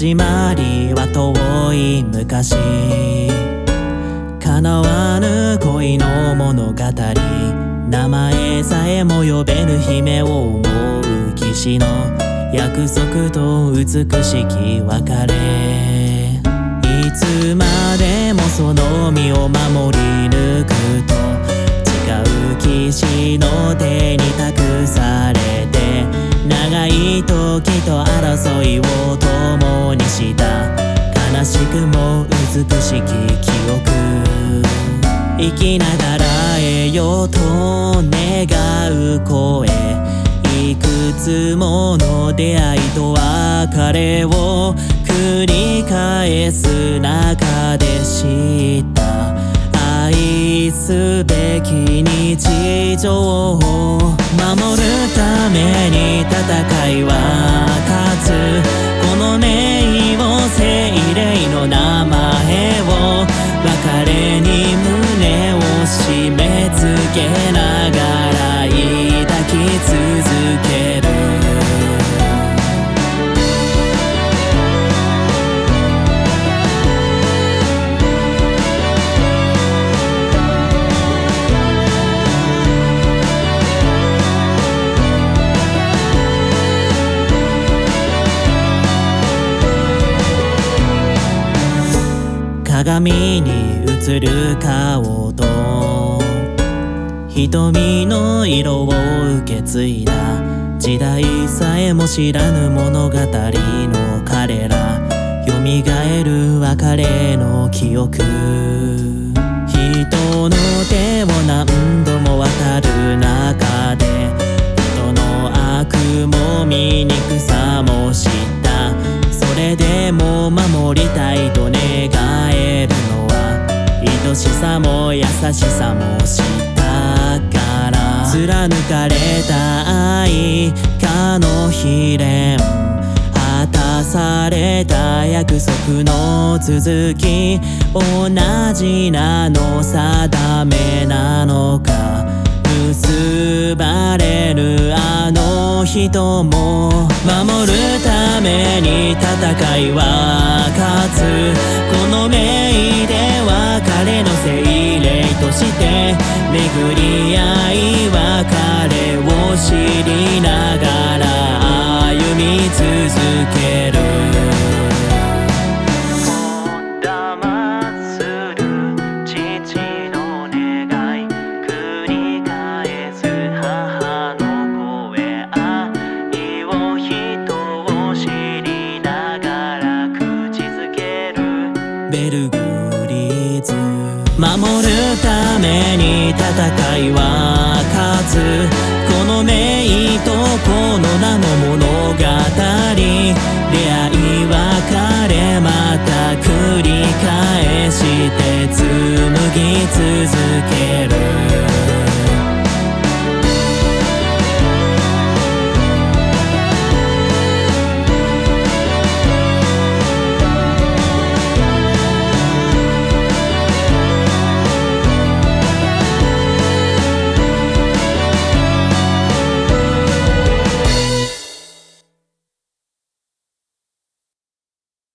始まりは遠い昔、叶わぬ恋の物語、名前さえも呼べぬ姫を思う騎士の約束と美しき別れ。いつまでもその身を守り抜くと、違う騎士の手に託されて、長い時と争いを共にした、悲しくも美しき記憶。生きながら得ようと願う声、いくつもの出会いと別れを繰り返す中で知った、愛すべき日常を守るために戦いは勝つ。この名を精霊の名前を別れに胸を締め付けながら抱き続ける。鏡に映る顔と瞳の色を受け継いだ、時代さえも知らぬ物語の彼ら、蘇る別れの記憶。人の手を何度も渡る中で、人の悪も醜さも知った。それでも守りたいと願えるのは、愛しさも優しさも知ったから。貫かれた愛かの悲恋、果たされた約束の続き、同じなの定めなのか。結ばれるあの人も守るために戦いは勝つ。この命では彼の精霊として巡り合い別れを知りながら歩み続ける。ベルグリーズ守るために戦いは勝つ。この命とこの名の物語、出会い別れまた繰り返して紡ぎ続ける。